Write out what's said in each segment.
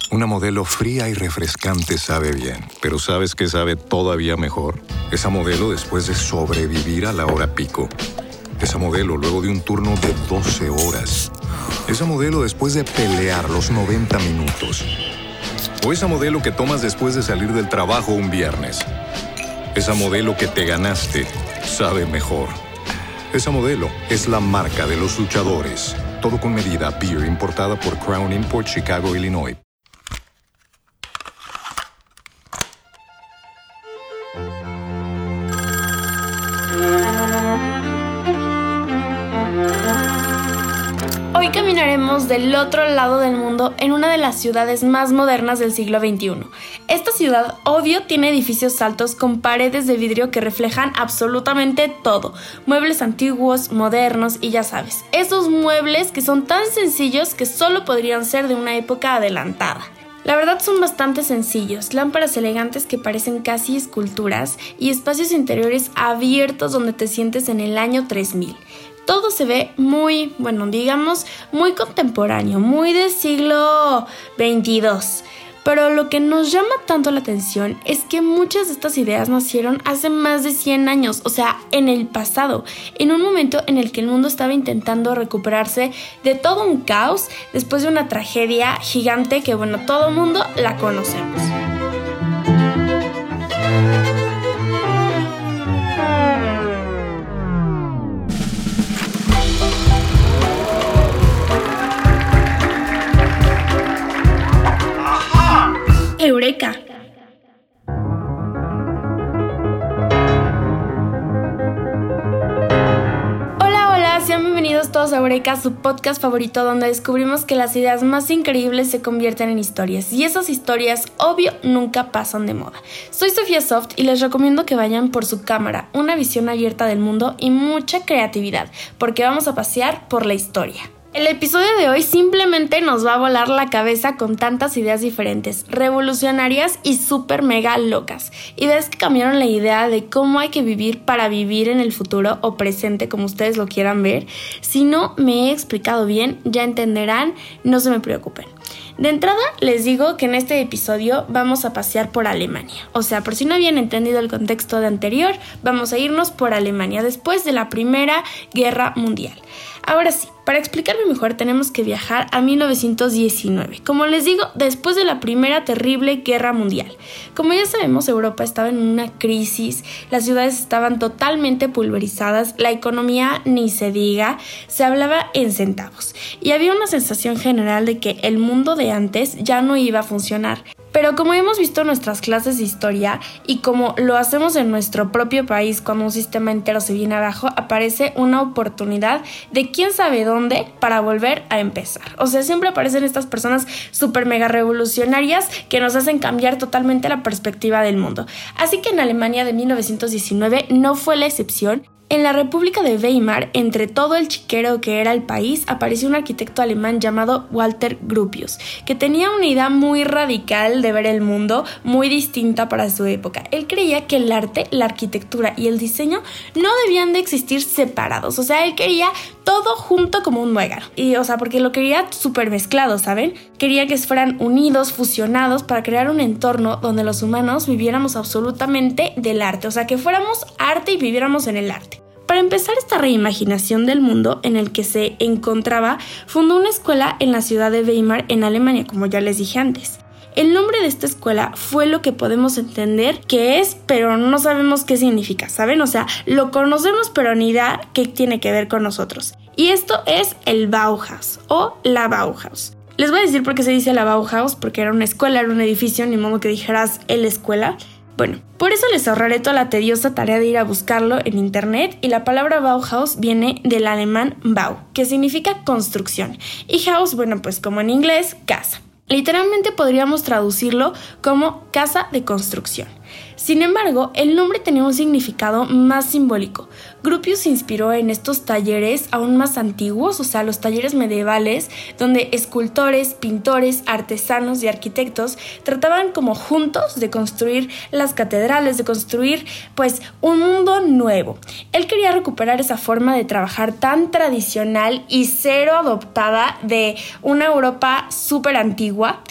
Una modelo fría y refrescante sabe bien, pero ¿sabes qué sabe todavía mejor? Esa modelo después de sobrevivir a la hora pico. Esa modelo luego de un turno de 12 horas. Esa modelo después de pelear los 90 minutos. O esa modelo que tomas después de salir del trabajo un viernes. Esa modelo que te ganaste sabe mejor. Esa modelo es la marca de los luchadores. Todo con medida. Beer importada por Crown Import, Chicago, Illinois. Hoy caminaremos del otro lado del mundo en una de las ciudades más modernas del siglo XXI. Esta ciudad, obvio, tiene edificios altos con paredes de vidrio que reflejan absolutamente todo. Muebles antiguos, modernos y ya sabes, esos muebles que son tan sencillos que solo podrían ser de una época adelantada. La verdad son bastante sencillos, lámparas elegantes que parecen casi esculturas y espacios interiores abiertos donde te sientes en el año 3000. Todo se ve muy contemporáneo, muy del siglo XXII. Pero lo que nos llama tanto la atención es que muchas de estas ideas nacieron hace más de 100 años, o sea, en el pasado, en un momento en el que el mundo estaba intentando recuperarse de todo un caos después de una tragedia gigante que, todo el mundo la conocemos. ¡Eureka! Hola, sean bienvenidos todos a Eureka, su podcast favorito donde descubrimos que las ideas más increíbles se convierten en historias y esas historias, obvio, nunca pasan de moda. Soy Sofía Soft y les recomiendo que vayan por su cámara, una visión abierta del mundo y mucha creatividad, porque vamos a pasear por la historia. El episodio de hoy simplemente nos va a volar la cabeza con tantas ideas diferentes, revolucionarias y súper mega locas. Ideas que cambiaron la idea de cómo hay que vivir para vivir en el futuro o presente, como ustedes lo quieran ver. Si no me he explicado bien, ya entenderán, no se me preocupen. De entrada, les digo que en este episodio vamos a pasear por Alemania. O sea, por si no habían entendido el contexto de anterior, vamos a irnos por Alemania después de la Primera Guerra Mundial. Ahora sí, para explicarlo mejor tenemos que viajar a 1919. Como les digo, después de la Primera terrible Guerra Mundial. Como ya sabemos, Europa estaba en una crisis, las ciudades estaban totalmente pulverizadas, la economía ni se diga, se hablaba en centavos. Y había una sensación general de que el mundo de antes ya no iba a funcionar. Pero como hemos visto en nuestras clases de historia y como lo hacemos en nuestro propio país cuando un sistema entero se viene abajo, aparece una oportunidad de quién sabe dónde para volver a empezar. O sea, siempre aparecen estas personas súper mega revolucionarias que nos hacen cambiar totalmente la perspectiva del mundo. Así que en Alemania de 1919 no fue la excepción. En la República de Weimar, entre todo el chiquero que era el país, apareció un arquitecto alemán llamado Walter Gropius, que tenía una idea muy radical de ver el mundo, muy distinta para su época. Él creía que el arte, la arquitectura y el diseño no debían de existir separados, o sea, él quería todo junto como un muégano. Y, porque lo quería súper mezclado, ¿saben? Quería que fueran unidos, fusionados para crear un entorno donde los humanos viviéramos absolutamente del arte, o sea, que fuéramos arte y viviéramos en el arte. Para empezar esta reimaginación del mundo en el que se encontraba, fundó una escuela en la ciudad de Weimar, en Alemania, como ya les dije antes. El nombre de esta escuela fue lo que podemos entender que es, pero no sabemos qué significa, ¿saben? O sea, lo conocemos, pero ni idea qué tiene que ver con nosotros. Y esto es el Bauhaus o la Bauhaus. Les voy a decir por qué se dice la Bauhaus, porque era una escuela, era un edificio, ni modo que dijeras la escuela. Bueno, por eso les ahorraré toda la tediosa tarea de ir a buscarlo en internet y la palabra Bauhaus viene del alemán Bau, que significa construcción, y Haus, pues como en inglés, casa. Literalmente podríamos traducirlo como casa de construcción. Sin embargo, el nombre tenía un significado más simbólico. Gropius se inspiró en estos talleres aún más antiguos, o sea, los talleres medievales, donde escultores, pintores, artesanos y arquitectos trataban como juntos de construir las catedrales, de construir, un mundo nuevo. Él quería recuperar esa forma de trabajar tan tradicional y cero adoptada de una Europa súper antigua.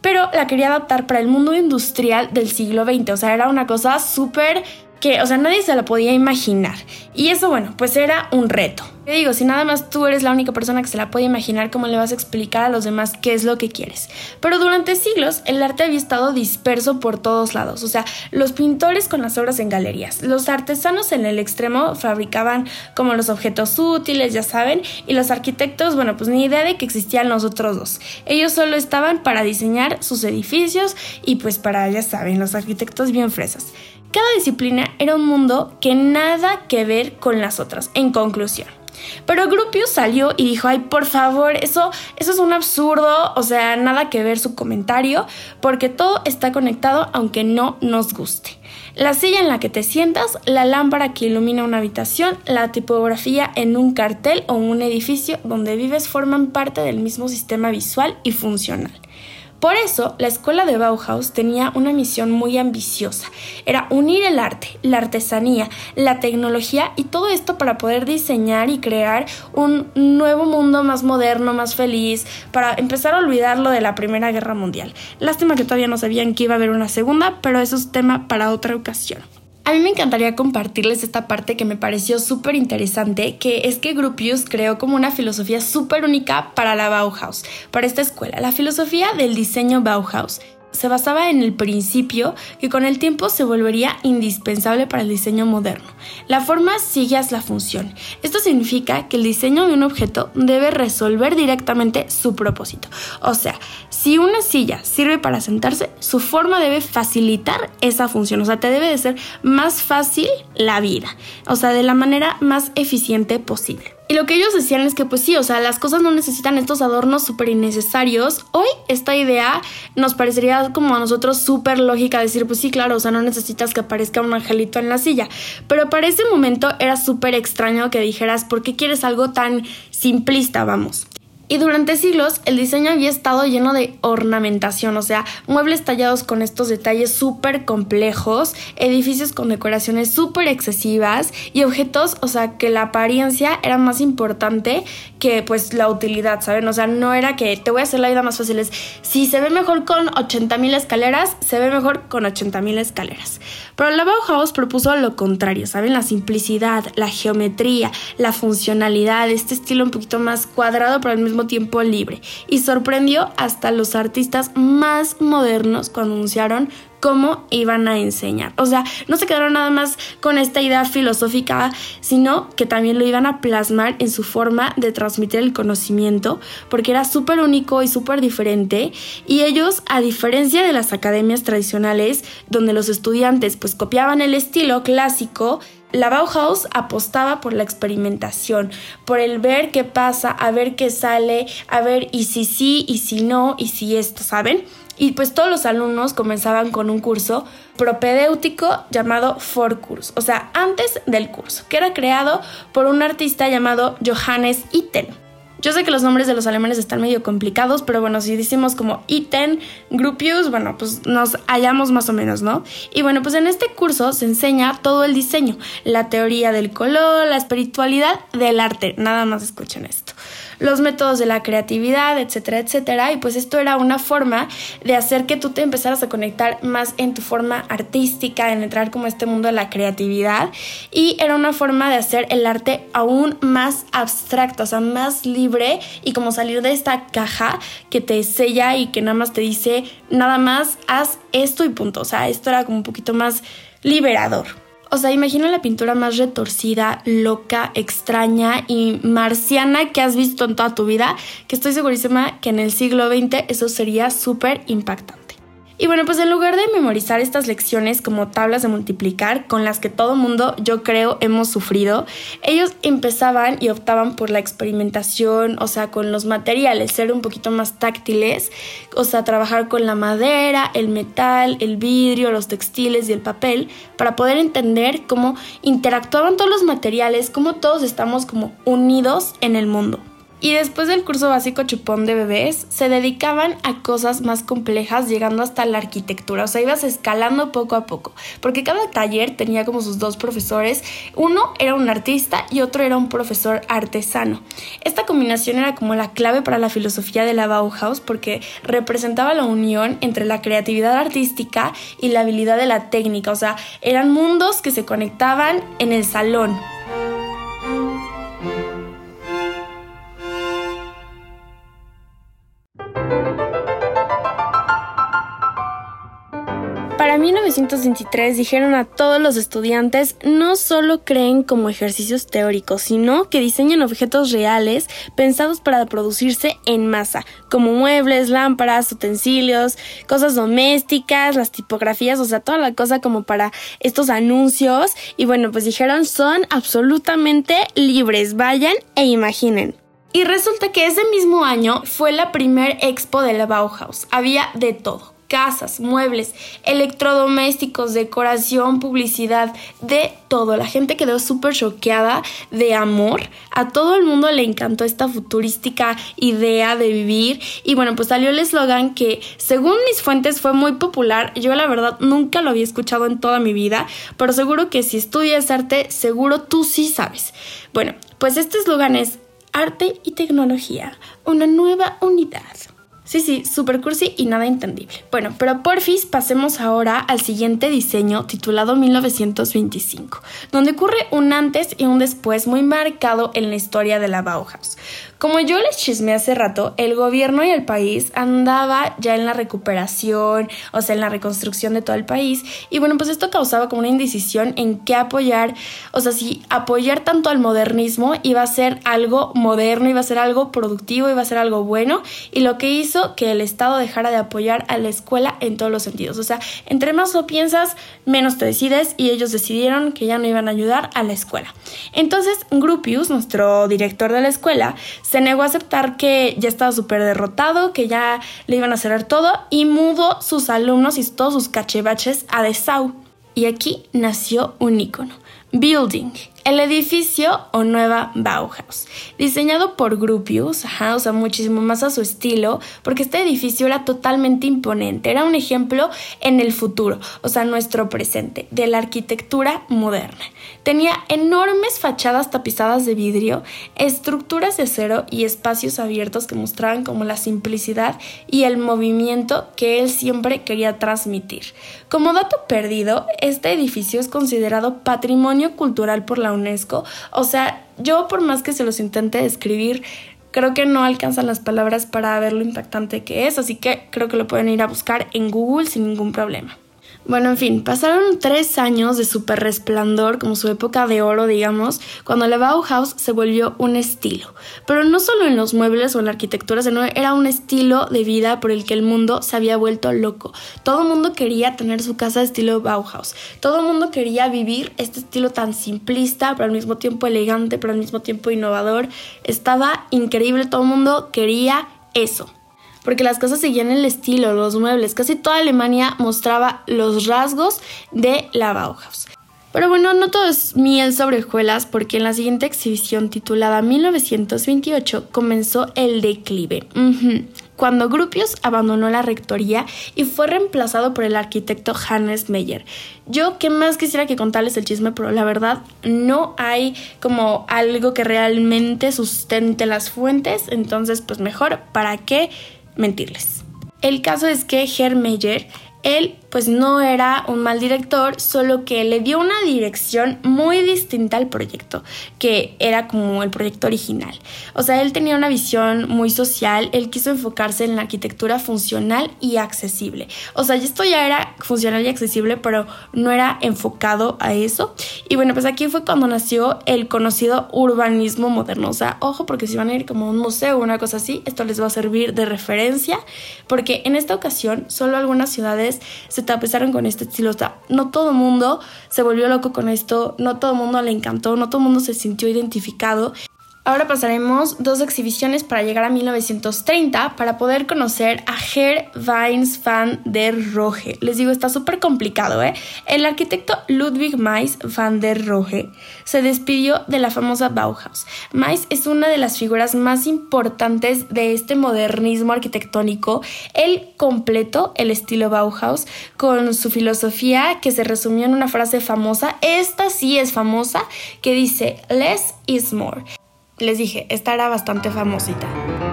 pero la quería adaptar para el mundo industrial del siglo XX. O sea, era una cosa súper que, o sea, nadie se la podía imaginar. Y eso, bueno, pues era un reto. Te digo, si nada más tú eres la única persona que se la puede imaginar, ¿cómo le vas a explicar a los demás qué es lo que quieres? Pero durante siglos el arte había estado disperso por todos lados. O sea, los pintores con las obras en galerías, los artesanos en el extremo fabricaban como los objetos útiles, ya saben, y los arquitectos, bueno, pues ni idea de que existían los otros dos. Ellos solo estaban para diseñar sus edificios y pues para, ya saben, los arquitectos bien fresas. Cada disciplina era un mundo que nada que ver con las otras, en conclusión. Pero Gropius salió y dijo, ay, por favor, eso es un absurdo, o sea, nada que ver su comentario, porque todo está conectado aunque no nos guste. La silla en la que te sientas, la lámpara que ilumina una habitación, la tipografía en un cartel o un edificio donde vives forman parte del mismo sistema visual y funcional. Por eso, la escuela de Bauhaus tenía una misión muy ambiciosa. Era unir el arte, la artesanía, la tecnología y todo esto para poder diseñar y crear un nuevo mundo más moderno, más feliz, para empezar a olvidar lo de la Primera Guerra Mundial. Lástima que todavía no sabían que iba a haber una segunda, pero eso es tema para otra ocasión. A mí me encantaría compartirles esta parte que me pareció súper interesante, que es que Gropius creó como una filosofía súper única para la Bauhaus, para esta escuela. La filosofía del diseño Bauhaus se basaba en el principio que con el tiempo se volvería indispensable para el diseño moderno. La forma sigue a la función. Esto significa que el diseño de un objeto debe resolver directamente su propósito. O sea, si una silla sirve para sentarse, su forma debe facilitar esa función. O sea, te debe de ser más fácil la vida. O sea, de la manera más eficiente posible. Y lo que ellos decían es que pues sí, o sea, las cosas no necesitan estos adornos súper innecesarios. Hoy esta idea nos parecería como a nosotros súper lógica decir, pues sí, claro, o sea, no necesitas que aparezca un angelito en la silla. Pero para ese momento era súper extraño que dijeras, ¿por qué quieres algo tan simplista, vamos? Y durante siglos el diseño había estado lleno de ornamentación, o sea, muebles tallados con estos detalles súper complejos, edificios con decoraciones súper excesivas y objetos, o sea, que la apariencia era más importante que pues la utilidad, ¿saben? O sea, no era que te voy a hacer la vida más fácil, es si se ve mejor con 80,000 escaleras, se ve mejor con 80,000 escaleras. Pero la Bauhaus propuso lo contrario, ¿saben? La simplicidad, la geometría, la funcionalidad, este estilo un poquito más cuadrado pero al mismo tiempo libre, y sorprendió hasta los artistas más modernos cuando anunciaron cómo iban a enseñar. O sea, no se quedaron nada más con esta idea filosófica, sino que también lo iban a plasmar en su forma de transmitir el conocimiento, porque era súper único y súper diferente, y ellos, a diferencia de las academias tradicionales, donde los estudiantes pues copiaban el estilo clásico, la Bauhaus apostaba por la experimentación, por el ver qué pasa, a ver qué sale, a ver y si sí, y si no, y si esto, ¿saben? Y pues todos los alumnos comenzaban con un curso propedéutico llamado Vorkurs, o sea, antes del curso, que era creado por un artista llamado Johannes Itten. Yo sé que los nombres de los alemanes están medio complicados, pero bueno, si decimos como Itten, Gropius, bueno, pues nos hallamos más o menos, ¿no? Y bueno, pues en este curso se enseña todo el diseño, la teoría del color, la espiritualidad del arte, nada más escuchen esto, los métodos de la creatividad, etcétera, etcétera, y pues esto era una forma de hacer que tú te empezaras a conectar más en tu forma artística, en entrar como a este mundo de la creatividad, y era una forma de hacer el arte aún más abstracto, o sea, más libre, y como salir de esta caja que te sella y que nada más te dice, nada más haz esto y punto. O sea, esto era como un poquito más liberador. O sea, imagina la pintura más retorcida, loca, extraña y marciana que has visto en toda tu vida, que estoy segurísima que en el siglo XX eso sería súper impactante. Y bueno, pues en lugar de memorizar estas lecciones como tablas de multiplicar con las que todo mundo, yo creo, hemos sufrido, ellos empezaban y optaban por la experimentación, o sea, con los materiales, ser un poquito más táctiles, o sea, trabajar con la madera, el metal, el vidrio, los textiles y el papel, para poder entender cómo interactuaban todos los materiales, cómo todos estamos como unidos en el mundo. Y después del curso básico chupón de bebés, se dedicaban a cosas más complejas, llegando hasta la arquitectura. O sea, ibas escalando poco a poco, porque cada taller tenía como sus dos profesores. Uno era un artista y otro era un profesor artesano. Esta combinación era como la clave para la filosofía de la Bauhaus, porque representaba la unión entre la creatividad artística y la habilidad de la técnica. O sea, eran mundos que se conectaban en el salón. Para 1923 dijeron a todos los estudiantes no solo creen como ejercicios teóricos, sino que diseñen objetos reales pensados para producirse en masa, como muebles, lámparas, utensilios, cosas domésticas, las tipografías, o sea, toda la cosa como para estos anuncios. Y bueno, pues dijeron son absolutamente libres, vayan e imaginen. Y resulta que ese mismo año fue la primer expo de la Bauhaus. Había de todo. Casas, muebles, electrodomésticos, decoración, publicidad, de todo. La gente quedó súper choqueada de amor. A todo el mundo le encantó esta futurística idea de vivir. Y bueno, pues salió el eslogan que, según mis fuentes, fue muy popular. Yo la verdad nunca lo había escuchado en toda mi vida, pero seguro que si estudias arte, seguro tú sí sabes. Bueno, pues este eslogan es arte y tecnología, una nueva unidad. Sí, super cursi y nada entendible. Bueno, pero porfis pasemos ahora al siguiente diseño titulado 1925, donde ocurre un antes y un después muy marcado en la historia de la Bauhaus. Como yo les chismé hace rato, el gobierno y el país andaba ya en la recuperación, o sea, en la reconstrucción de todo el país. Y bueno, pues esto causaba como una indecisión en qué apoyar. O sea, si apoyar tanto al modernismo iba a ser algo moderno, iba a ser algo productivo, iba a ser algo bueno. Y lo que hizo que el Estado dejara de apoyar a la escuela en todos los sentidos. O sea, entre más lo piensas, menos te decides. Y ellos decidieron que ya no iban a ayudar a la escuela. Entonces, Gropius, nuestro director de la escuela, se negó a aceptar que ya estaba súper derrotado, que ya le iban a cerrar todo y mudó sus alumnos y todos sus cachivaches a Dessau. Y aquí nació un ícono, Building, el edificio o nueva Bauhaus, diseñado por Gropius, o sea, muchísimo más a su estilo, porque este edificio era totalmente imponente, era un ejemplo en el futuro, o sea, nuestro presente, de la arquitectura moderna. Tenía enormes fachadas tapizadas de vidrio, estructuras de acero y espacios abiertos que mostraban como la simplicidad y el movimiento que él siempre quería transmitir. Como dato perdido, este edificio es considerado patrimonio cultural por la UNESCO. O sea, yo por más que se los intente describir, creo que no alcanzan las palabras para ver lo impactante que es, así que creo que lo pueden ir a buscar en Google sin ningún problema. Bueno, en fin, pasaron 3 años de súper resplandor, como su época de oro, digamos, cuando la Bauhaus se volvió un estilo. Pero no solo en los muebles o en la arquitectura, sino era un estilo de vida por el que el mundo se había vuelto loco. Todo el mundo quería tener su casa de estilo Bauhaus. Todo el mundo quería vivir este estilo tan simplista, pero al mismo tiempo elegante, pero al mismo tiempo innovador. Estaba increíble, todo el mundo quería eso. Porque las cosas seguían el estilo, los muebles, casi toda Alemania mostraba los rasgos de la Bauhaus. Pero bueno, no todo es miel sobre hojuelas, porque en la siguiente exhibición titulada 1928 comenzó el declive. Cuando Gropius abandonó la rectoría y fue reemplazado por el arquitecto Hannes Meyer. Yo qué más quisiera que contarles el chisme, pero la verdad no hay como algo que realmente sustente las fuentes, entonces pues mejor, ¿para qué mentirles? El caso es que Herr Meyer, él pues no era un mal director, solo que le dio una dirección muy distinta al proyecto, que era como el proyecto original. O sea, él tenía una visión muy social, él quiso enfocarse en la arquitectura funcional y accesible. O sea, esto ya era funcional y accesible, pero no era enfocado a eso. Y bueno, pues aquí fue cuando nació el conocido urbanismo moderno. O sea, ojo, porque si van a ir como a un museo o una cosa así, esto les va a servir de referencia, porque en esta ocasión solo algunas ciudades se tapizaron con este estilo. O sea, no todo el mundo se volvió loco con esto, no todo el mundo le encantó, no todo el mundo se sintió identificado. Ahora pasaremos 2 exhibiciones para llegar a 1930 para poder conocer a Herr Weins van der Rohe. Les digo, está súper complicado, ¿eh? El arquitecto Ludwig Mies van der Rohe se despidió de la famosa Bauhaus. Mies es una de las figuras más importantes de este modernismo arquitectónico. Él completó el estilo Bauhaus con su filosofía que se resumió en una frase famosa, esta sí es famosa, que dice "Less is more". Les dije, esta era bastante famosita.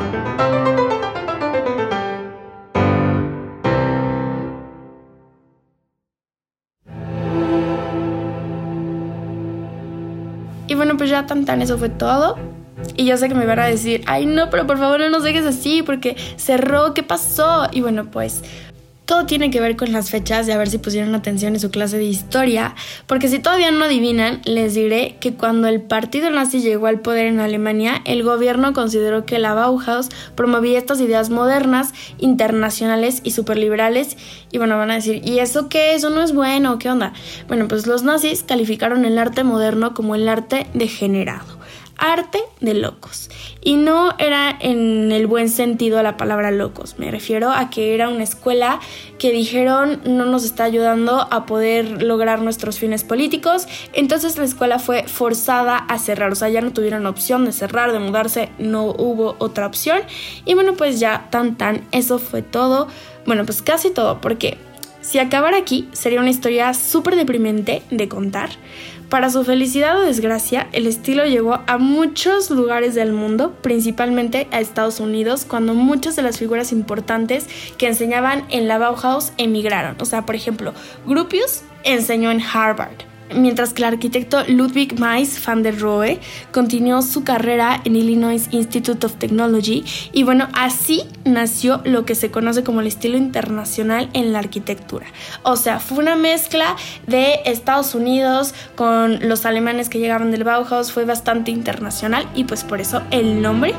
Y bueno, pues ya tan, eso fue todo. Y yo sé que me van a decir, ay no, pero por favor no nos dejes así porque cerró, ¿qué pasó? Y bueno, pues todo tiene que ver con las fechas y a ver si pusieron atención en su clase de historia, porque si todavía no adivinan, les diré que cuando el partido nazi llegó al poder en Alemania, el gobierno consideró que la Bauhaus promovía estas ideas modernas, internacionales y superliberales, y bueno, van a decir, ¿y eso qué? ¿Eso no es bueno? ¿Qué onda? Bueno, pues los nazis calificaron el arte moderno como el arte degenerado. Arte de locos. Y no era en el buen sentido de la palabra locos. Me refiero a que era una escuela que dijeron no nos está ayudando a poder lograr nuestros fines políticos. Entonces la escuela fue forzada a cerrar. O sea, ya no tuvieron opción de cerrar, de mudarse. No hubo otra opción. Y bueno, pues ya eso fue todo. Bueno, pues casi todo. Porque si acabara aquí sería una historia súper deprimente de contar. Para su felicidad o desgracia, el estilo llegó a muchos lugares del mundo, principalmente a Estados Unidos, cuando muchas de las figuras importantes que enseñaban en la Bauhaus emigraron. O sea, por ejemplo, Gropius enseñó en Harvard, mientras que el arquitecto Ludwig Mies van der Rohe continuó su carrera en Illinois Institute of Technology y bueno, así nació lo que se conoce como el estilo internacional en la arquitectura. O sea, fue una mezcla de Estados Unidos con los alemanes que llegaron del Bauhaus, fue bastante internacional y pues por eso el nombre.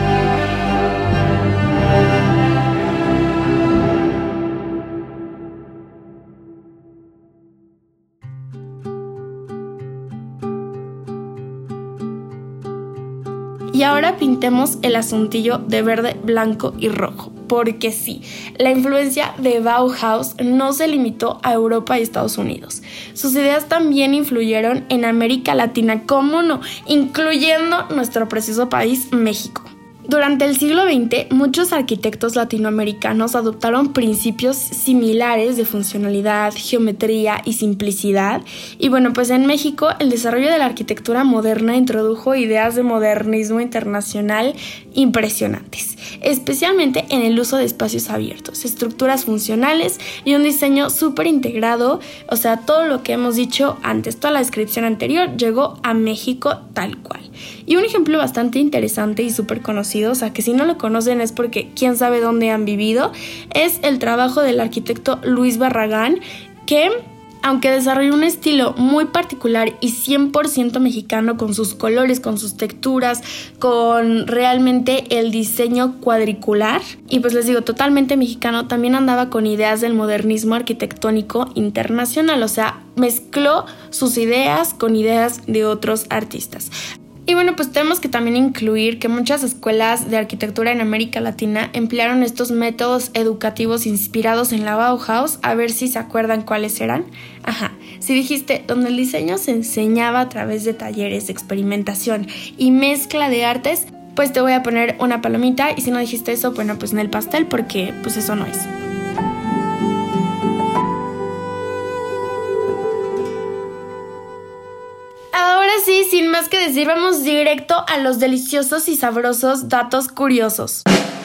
Y ahora pintemos el asuntillo de verde, blanco y rojo, porque sí, la influencia de Bauhaus no se limitó a Europa y Estados Unidos. Sus ideas también influyeron en América Latina, ¿cómo no?, incluyendo nuestro precioso país, México. Durante el siglo XX, muchos arquitectos latinoamericanos adoptaron principios similares de funcionalidad, geometría y simplicidad. Y bueno, pues en México el desarrollo de la arquitectura moderna introdujo ideas de modernismo internacional impresionantes, especialmente en el uso de espacios abiertos, estructuras funcionales y un diseño súper integrado. O sea, todo lo que hemos dicho antes, toda la descripción anterior llegó a México tal cual. Y un ejemplo bastante interesante y súper conocido, o sea que si no lo conocen es porque quién sabe dónde han vivido, es el trabajo del arquitecto Luis Barragán, que aunque desarrolló un estilo muy particular y 100% mexicano con sus colores, con sus texturas, con realmente el diseño cuadricular, y pues les digo, totalmente mexicano, también andaba con ideas del modernismo arquitectónico internacional, o sea, mezcló sus ideas con ideas de otros artistas. Y bueno, pues tenemos que también incluir que muchas escuelas de arquitectura en América Latina emplearon estos métodos educativos inspirados en la Bauhaus, a ver si se acuerdan cuáles eran. Si dijiste donde el diseño se enseñaba a través de talleres de experimentación y mezcla de artes, pues te voy a poner una palomita, y si no dijiste eso, bueno, pues en el pastel, porque pues eso no es. Ahora sí, sin más que decir, vamos directo a los deliciosos y sabrosos datos curiosos.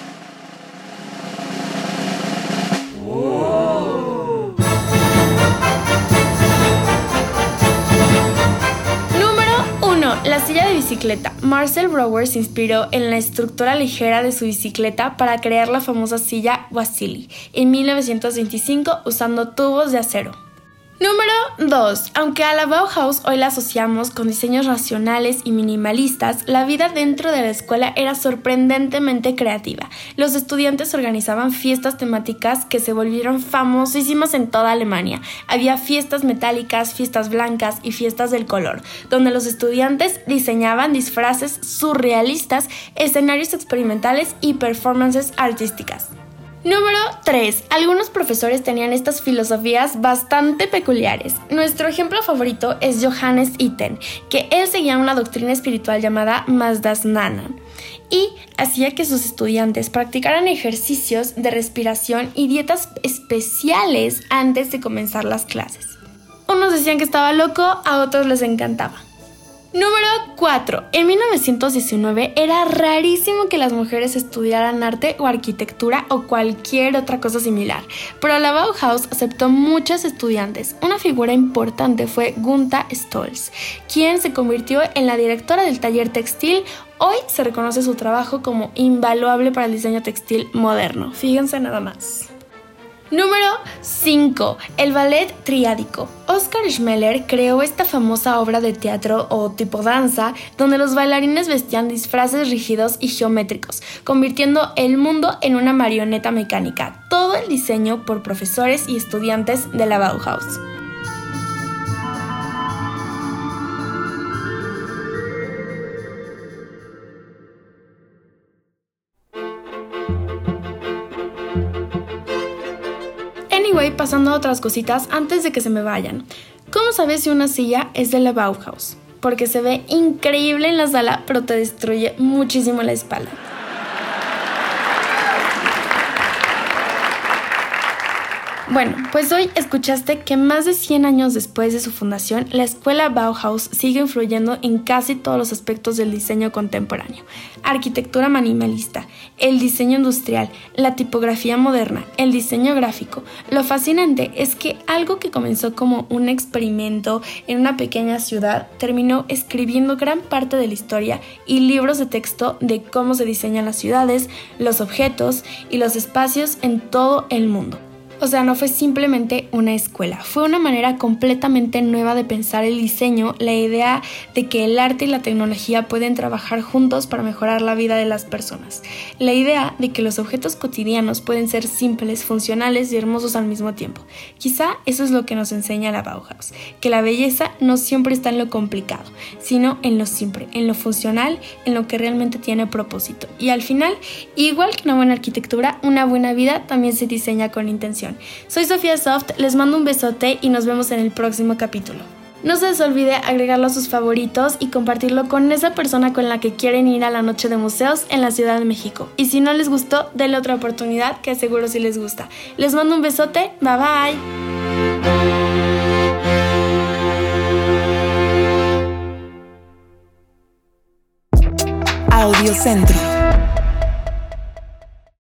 Número 1. La silla de bicicleta. Marcel Breuer se inspiró en la estructura ligera de su bicicleta para crear la famosa silla Wassily en 1925 usando tubos de acero. Número 2. Aunque a la Bauhaus hoy la asociamos con diseños racionales y minimalistas, la vida dentro de la escuela era sorprendentemente creativa. Los estudiantes organizaban fiestas temáticas que se volvieron famosísimas en toda Alemania. Había fiestas metálicas, fiestas blancas y fiestas del color, donde los estudiantes diseñaban disfraces surrealistas, escenarios experimentales y performances artísticas. Número 3. Algunos profesores tenían estas filosofías bastante peculiares. Nuestro ejemplo favorito es Johannes Itten, que él seguía una doctrina espiritual llamada Mazdasnana y hacía que sus estudiantes practicaran ejercicios de respiración y dietas especiales antes de comenzar las clases. Unos decían que estaba loco, a otros les encantaba. Número 4. En 1919 era rarísimo que las mujeres estudiaran arte o arquitectura o cualquier otra cosa similar, pero la Bauhaus aceptó muchos estudiantes. Una figura importante fue Gunther Stolz, quien se convirtió en la directora del taller textil. Hoy se reconoce su trabajo como invaluable para el diseño textil moderno. Fíjense nada más. Número 5. El ballet triádico. Oskar Schmeller creó esta famosa obra de teatro o tipo danza, donde los bailarines vestían disfraces rígidos y geométricos, convirtiendo el mundo en una marioneta mecánica. Todo el diseño por profesores y estudiantes de la Bauhaus. Anyway, pasando a otras cositas antes de que se me vayan. ¿Cómo sabes si una silla es de la Bauhaus? Porque se ve increíble en la sala, pero te destruye muchísimo la espalda. Bueno, pues hoy escuchaste que más de 100 años después de su fundación, la escuela Bauhaus sigue influyendo en casi todos los aspectos del diseño contemporáneo. Arquitectura minimalista, el diseño industrial, la tipografía moderna, el diseño gráfico. Lo fascinante es que algo que comenzó como un experimento en una pequeña ciudad terminó escribiendo gran parte de la historia y libros de texto de cómo se diseñan las ciudades, los objetos y los espacios en todo el mundo. O sea, no fue simplemente una escuela, fue una manera completamente nueva de pensar el diseño, la idea de que el arte y la tecnología pueden trabajar juntos para mejorar la vida de las personas, la idea de que los objetos cotidianos pueden ser simples, funcionales y hermosos al mismo tiempo. Quizá eso es lo que nos enseña la Bauhaus, que la belleza no siempre está en lo complicado, sino en lo simple, en lo funcional, en lo que realmente tiene propósito. Y al final, igual que una buena arquitectura, una buena vida también se diseña con intención. Soy Sofía Soft, les mando un besote y nos vemos en el próximo capítulo. No se les olvide agregarlo a sus favoritos y compartirlo con esa persona con la que quieren ir a la noche de museos en la Ciudad de México. Y si no les gustó, denle otra oportunidad que seguro sí les gusta. Les mando un besote, bye bye. Audiocentro.